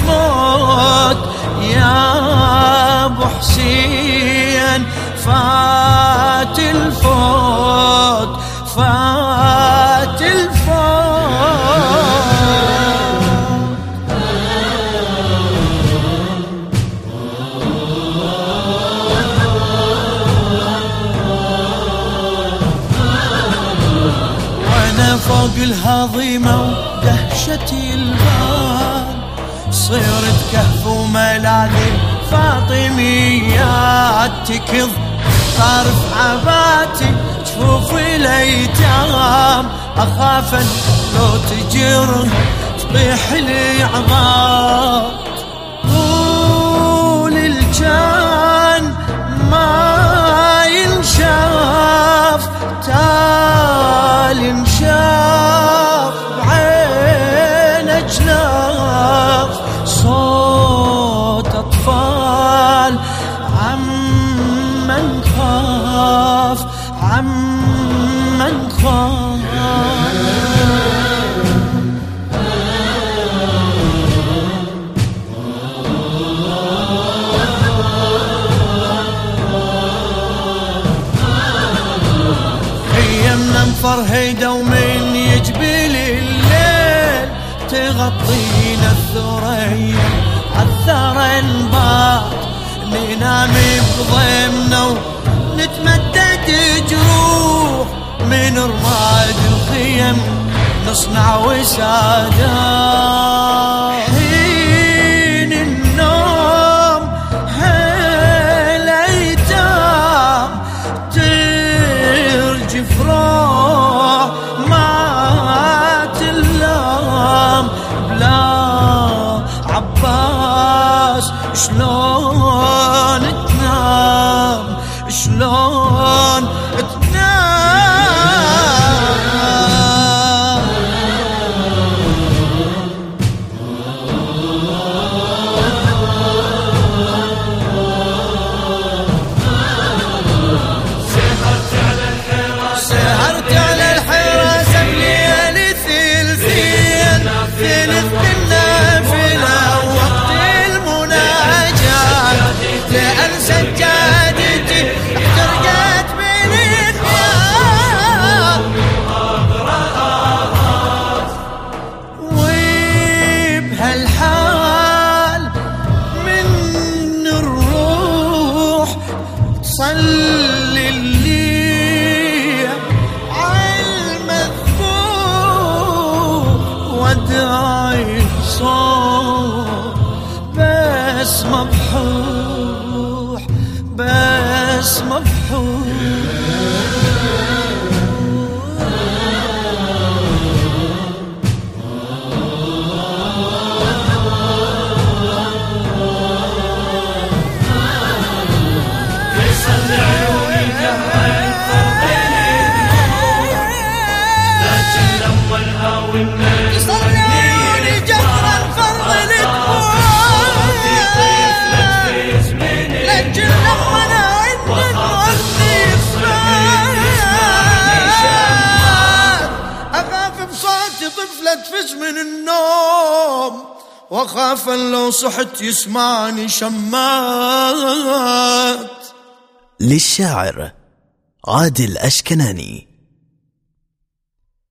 تموت يا ابو حسين، فات الفوت فات الفوت. وانا فوق الهضيمة ودهشتي البال، صيرت كهف وملاذي فاطميات، تكض طرف عباتي جفوف الايتام، اخاف لو تجر تطيح لي عظام. طول الجان ما ينشاف، تالي انشاف بعين اجلاف، صوت اطفال عمن خاف عمن خاف. خيمنا مفرهيدة ومن يجبل الليل، تغطينا الثريا عالثرى نبات، ننام بضيمنا ونتمدد جروح، من رماد الخيم نصنع وسادات. حين النوم هالايتام ترجف روح ما تلام، بلا عباس شلون تنام شلون تنام. سهرت على الحراسة بليالي ثلثين، ثلث بالنافلة وقت المناجاة، لأن سجادتي احترقت بين الثياب، وبهالحال من الروح تصلي اللي عالمذبوح، وادعي صوت بس مبحوح بس مبحوح. يصلي عيوني جبرا فرض لتكون، لكن لما انا عندك وقتي اخاف بصوتي طفلة تفز من النوم، واخاف ان لو صحت يسمعني شمات. للشاعر عادل أشكناني.